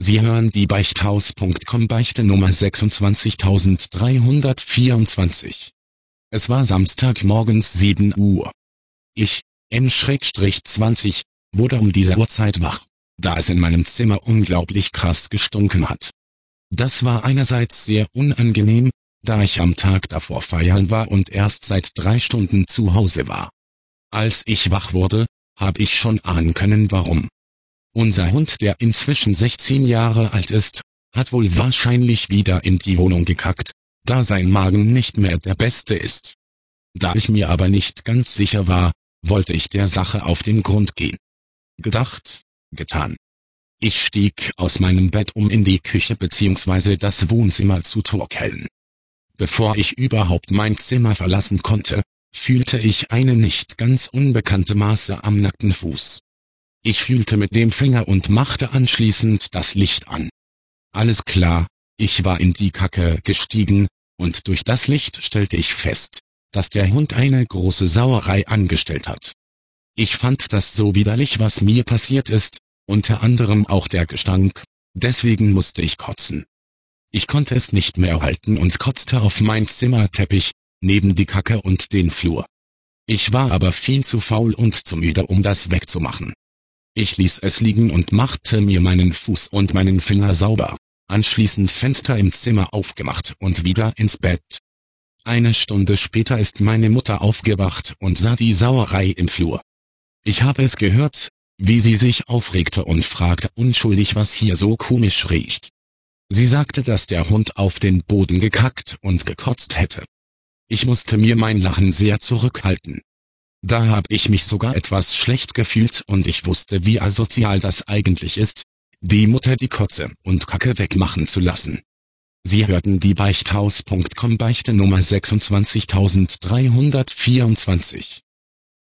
Sie hören die Beichthaus.com Beichte Nummer 26324. Es war Samstagmorgens 7 Uhr. Ich, N-20, wurde um diese Uhrzeit wach, da es in meinem Zimmer unglaublich krass gestunken hat. Das war einerseits sehr unangenehm, da ich am Tag davor feiern war und erst seit 3 Stunden zu Hause war. Als ich wach wurde, habe ich schon ahnen können warum. Unser Hund, der inzwischen 16 Jahre alt ist, hat wohl wahrscheinlich wieder in die Wohnung gekackt, da sein Magen nicht mehr der beste ist. Da ich mir aber nicht ganz sicher war, wollte ich der Sache auf den Grund gehen. Gedacht, getan. Ich stieg aus meinem Bett, um in die Küche bzw. das Wohnzimmer zu torkeln. Bevor ich überhaupt mein Zimmer verlassen konnte, fühlte ich eine nicht ganz unbekannte Masse am nackten Fuß. Ich fühlte mit dem Finger und machte anschließend das Licht an. Alles klar, ich war in die Kacke gestiegen, und durch das Licht stellte ich fest, dass der Hund eine große Sauerei angestellt hat. Ich fand das so widerlich, was mir passiert ist, unter anderem auch der Gestank, deswegen musste ich kotzen. Ich konnte es nicht mehr halten und kotzte auf mein Zimmerteppich, neben die Kacke und den Flur. Ich war aber viel zu faul und zu müde, um das wegzumachen. Ich ließ es liegen und machte mir meinen Fuß und meinen Finger sauber, anschließend Fenster im Zimmer aufgemacht und wieder ins Bett. Eine Stunde später ist meine Mutter aufgewacht und sah die Sauerei im Flur. Ich habe es gehört, wie sie sich aufregte und fragte unschuldig, was hier so komisch riecht. Sie sagte, dass der Hund auf den Boden gekackt und gekotzt hätte. Ich musste mir mein Lachen sehr zurückhalten. Da habe ich mich sogar etwas schlecht gefühlt und ich wusste, wie asozial das eigentlich ist, die Mutter die Kotze und Kacke wegmachen zu lassen. Sie hörten die Beichthaus.com Beichte Nummer 26324.